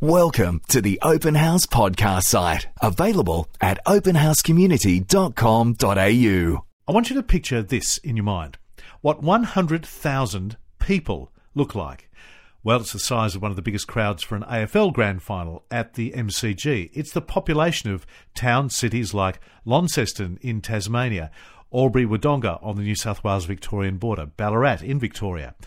Welcome to the Open House podcast site, available at openhousecommunity.com.au. I want you to picture this in your mind. What 100,000 people look like. Well, it's the size of one of the biggest crowds for an AFL grand final at the MCG. It's the population of town cities like Launceston in Tasmania, Albury-Wodonga on the New South Wales-Victorian border, Ballarat in Victoria.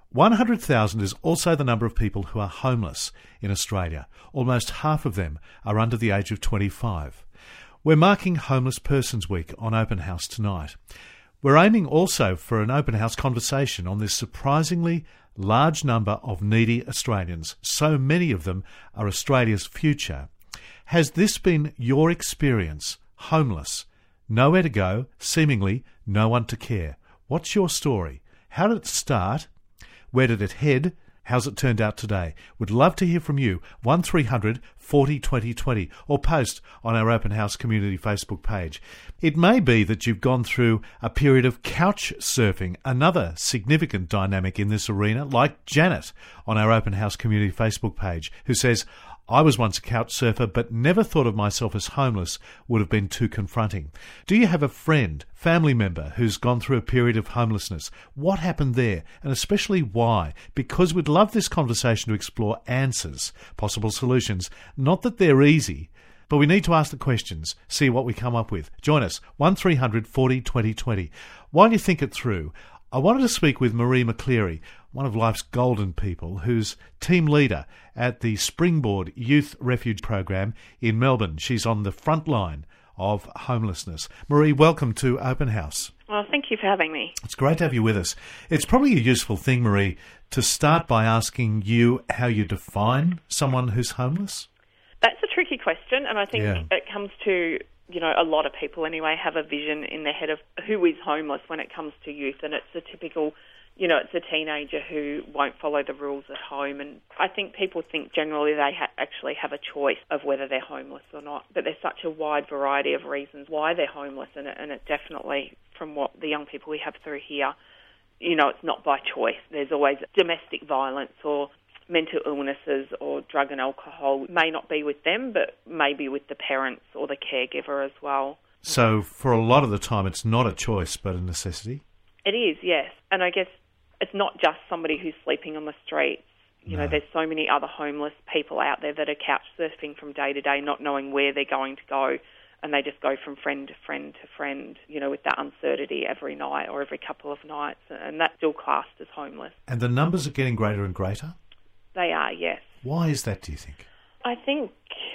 100,000 is also the number of people who are homeless in Australia. Almost half of them are under the age of 25. We're marking Homeless Persons Week on Open House tonight. We're aiming also for an open house conversation on this surprisingly large number of needy Australians. So many of them are Australia's future. Has this been your experience? Homeless, nowhere to go, seemingly no one to care. What's your story? How did it start? Where did it head? How's it turned out today? Would love to hear from you. 1300 40 20 20 or post on our Open House Community Facebook page. It may be that you've gone through a period of couch surfing, another significant dynamic in this arena, like Janet on our Open House Community Facebook page, who says, I was once a couch surfer, but never thought of myself as homeless would have been too confronting. Do you have a friend, family member who's gone through a period of homelessness? What happened there, and especially why? Because we'd love this conversation to explore answers, possible solutions. Not that they're easy, but we need to ask the questions, see what we come up with. Join us, 1300 40 20 20. While you think it through, I wanted to speak with Marie McCleary, one of life's golden people, who's team leader at the Springboard Youth Refuge Program in Melbourne. She's on the front line of homelessness. Marie, welcome to Open House. Well, thank you for having me. It's great to have you with us. It's probably a useful thing, Marie, to start by asking you how you define someone who's homeless. That's a tricky question, and I think it comes to, a lot of people anyway have a vision in their head of who is homeless when it comes to youth, and it's a typical, it's a teenager who won't follow the rules at home, and I think people think generally they actually have a choice of whether they're homeless or not, but there's such a wide variety of reasons why they're homeless, and it definitely, from what the young people we have through here, it's not by choice. There's always domestic violence or mental illnesses or drug and alcohol. May not be with them, but maybe with the parents or the caregiver as well. So for a lot of the time, it's not a choice, but a necessity? It is, yes. And I guess it's not just somebody who's sleeping on the streets. There's so many other homeless people out there that are couch surfing from day to day, not knowing where they're going to go, and they just go from friend to friend to friend, with that uncertainty every night or every couple of nights, and that's still classed as homeless. And the numbers are getting greater and greater? They are, yes. Why is that, do you think? I think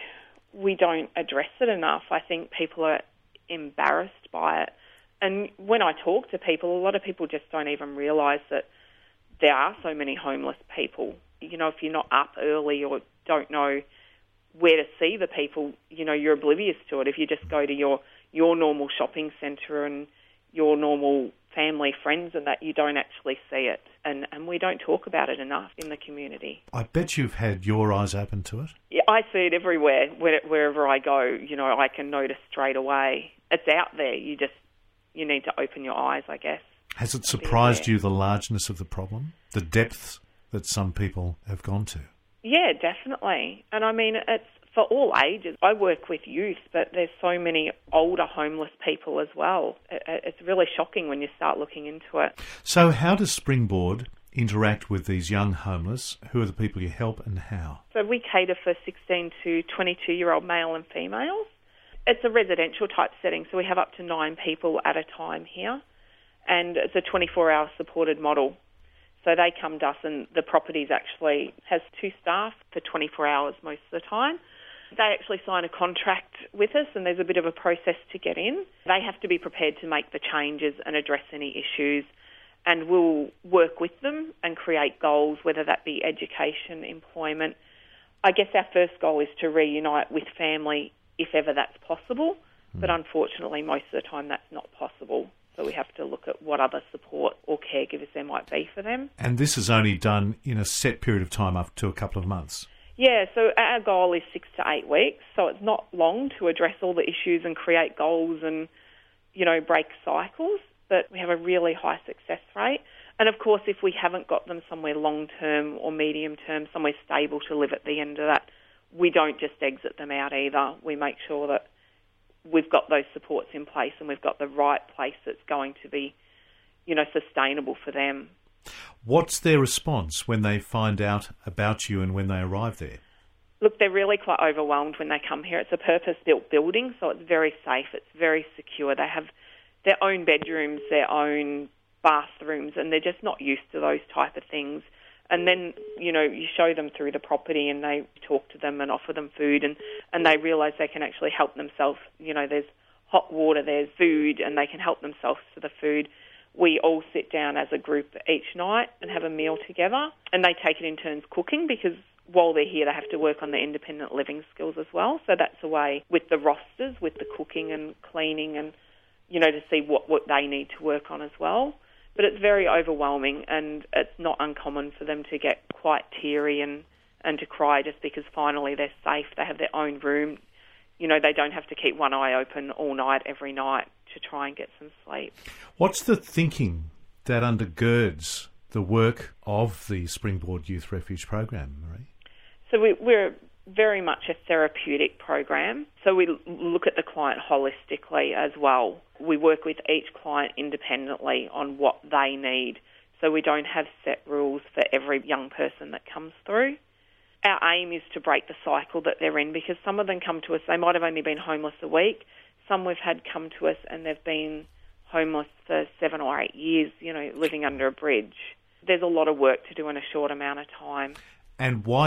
we don't address it enough. I think people are embarrassed by it. And when I talk to people, a lot of people just don't even realise that there are so many homeless people. If you're not up early or don't know where to see the people, you're oblivious to it. If you just go to your normal shopping centre and your normal family, friends and that, you don't actually see it. And we don't talk about it enough in the community. I bet you've had your eyes open to it. Yeah, I see it everywhere. Wherever I go, I can notice straight away. It's out there. You need to open your eyes, I guess. Has it surprised you, the largeness of the problem? The depths that some people have gone to? Yeah, definitely. And I mean, it's for all ages. I work with youth, but there's so many older homeless people as well. It's really shocking when you start looking into it. So how does Springboard interact with these young homeless? Who are the people you help and how? So we cater for 16 to 22-year-old male and females. It's a residential type setting, so we have up to 9 people at a time here. And it's a 24-hour supported model. So they come to us, and the properties actually has 2 staff for 24 hours most of the time. They actually sign a contract with us, and there's a bit of a process to get in. They have to be prepared to make the changes and address any issues, and we'll work with them and create goals, whether that be education, employment. I guess our first goal is to reunite with family if ever that's possible, but unfortunately most of the time that's not possible. So we have to look at what other support or caregivers there might be for them. And this is only done in a set period of time, up to a couple of months? Yeah, so our goal is 6 to 8 weeks, so it's not long to address all the issues and create goals and, break cycles, but we have a really high success rate. And of course, if we haven't got them somewhere long-term or medium-term, somewhere stable to live at the end of that, we don't just exit them out either. We make sure that we've got those supports in place and we've got the right place that's going to be, sustainable for them. What's their response when they find out about you and when they arrive there? Look, they're really quite overwhelmed when they come here. It's a purpose-built building, so it's very safe, it's very secure. They have their own bedrooms, their own bathrooms, and they're just not used to those type of things. And then, you show them through the property and they talk to them and offer them food and they realise they can actually help themselves. There's hot water, there's food, and they can help themselves to the food. We all sit down as a group each night and have a meal together, and they take it in turns cooking because while they're here they have to work on their independent living skills as well. So that's a way with the rosters, with the cooking and cleaning and, to see what they need to work on as well. But it's very overwhelming, and it's not uncommon for them to get quite teary and to cry just because finally they're safe. They have their own room. They don't have to keep one eye open all night, every night, to try and get some sleep. What's the thinking that undergirds the work of the Springboard Youth Refuge program, Marie? So we're very much a therapeutic program. So we look at the client holistically as well. We work with each client independently on what they need. So we don't have set rules for every young person that comes through. Our aim is to break the cycle that they're in, because some of them come to us, they might have only been homeless a week. Some we've had come to us and they've been homeless for 7 or 8 years, living under a bridge. There's a lot of work to do in a short amount of time. And why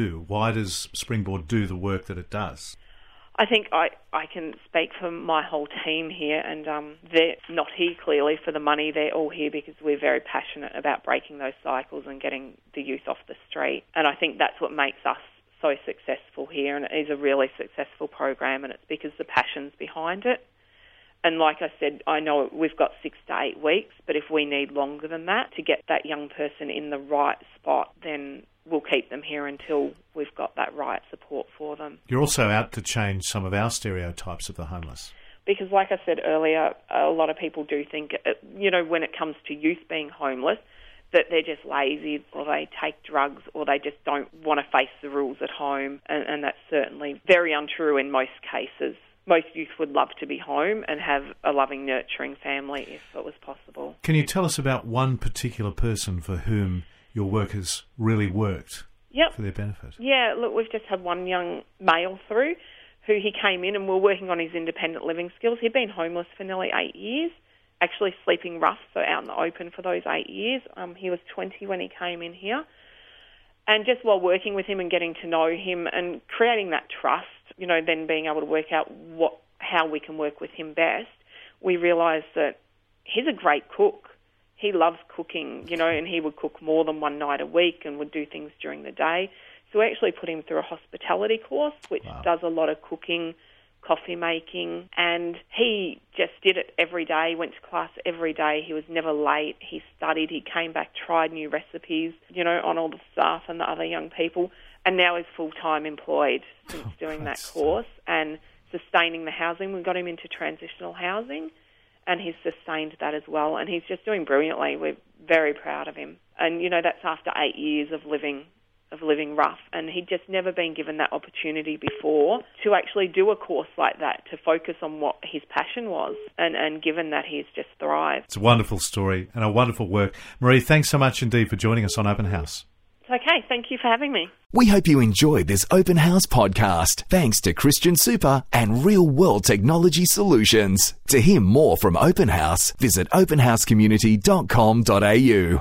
does Springboard do the work that it does? I think I can speak for my whole team here, and they're not here clearly for the money. They're all here because we're very passionate about breaking those cycles and getting the youth off the street. And I think that's what makes us so successful here, and it is a really successful program, and it's because the passion's behind it. And like I said, I know we've got 6 to 8 weeks, but if we need longer than that to get that young person in the right spot, then we'll keep them here until we've got that right support for them. You're also out to change some of our stereotypes of the homeless. Because like I said earlier, a lot of people do think, when it comes to youth being homeless, that they're just lazy or they take drugs or they just don't want to face the rules at home. And that's certainly very untrue in most cases. Most youth would love to be home and have a loving, nurturing family if it was possible. Can you tell us about one particular person for whom your work has really worked for their benefit? Yeah, look, we've just had one young male through who he came in and we're working on his independent living skills. He'd been homeless for nearly 8 years, actually sleeping rough, so out in the open for those 8 years. He was 20 when he came in here. And just while working with him and getting to know him and creating that trust, then being able to work out how we can work with him best, we realised that he's a great cook. He loves cooking, and he would cook more than one night a week and would do things during the day. So we actually put him through a hospitality course, which does a lot of cooking, coffee making, and he just did it every day, went to class every day. He was never late. He studied. He came back, tried new recipes, on all the staff and the other young people, and now he's full-time employed since doing that course and sustaining the housing. We got him into transitional housing, and he's sustained that as well, and he's just doing brilliantly. We're very proud of him. And, that's after 8 years of living rough, and he'd just never been given that opportunity before to actually do a course like that, to focus on what his passion was, and given that he's just thrived. It's a wonderful story and a wonderful work. Marie, thanks so much indeed for joining us on Open House. It's okay, thank you for having me. We hope you enjoyed this Open House podcast, thanks to Christian Super and Real World Technology Solutions. To hear more from Open House, visit openhousecommunity.com.au.